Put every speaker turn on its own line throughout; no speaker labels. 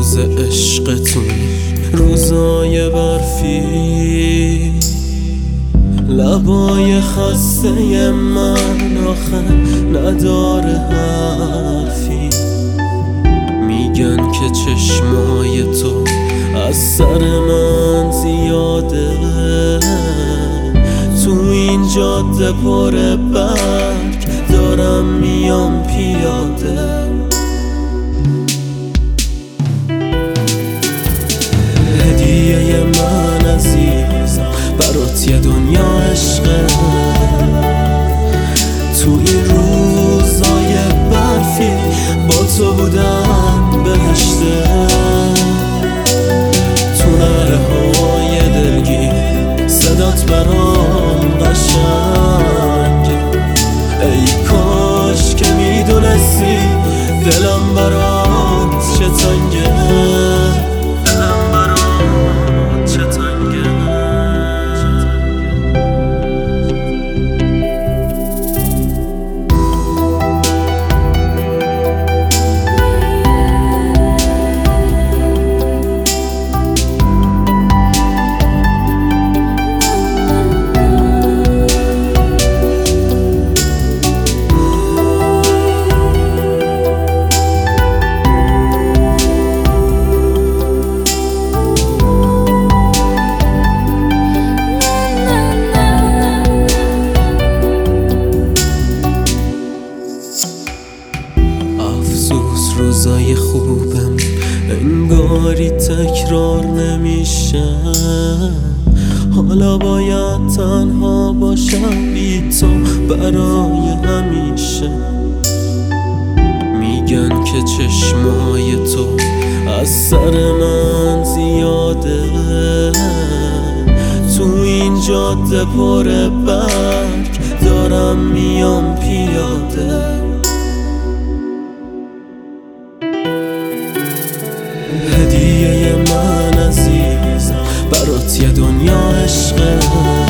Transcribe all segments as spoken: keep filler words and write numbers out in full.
روز عشقتون، روزای برفی، لبای خسته من آخه نداره حرفی. میگن که چشمای تو از سر من زیاده، تو این جاده پر برگ دارم میام پیاده. هدیه من عزیز برات یه دنیا عشقه، تو این روزای برفی با تو بودم بهشته. تو نره های دلگیر صدات برام قشنگ، ای کاش که میدونستی دلم برات چه تنگه، دلم برات چه تنگه. روزای خوبم انگاری تکرار نمیشه، حالا باید تنها باشم بی تو برای همیشه. میگن که چشمای تو از سر من زیاده، تو این جاده پر برگ دارم میام پیاده. هدیه من عزیز برات یه دنیا عشقه،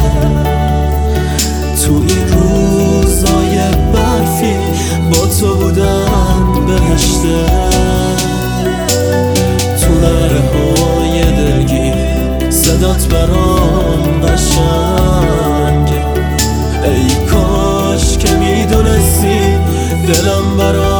تو این روزای برفی با تو بودم بهشته. تو نره های دلگیر صدات برام قشنگ، ای کاش که میدونستی دلم برات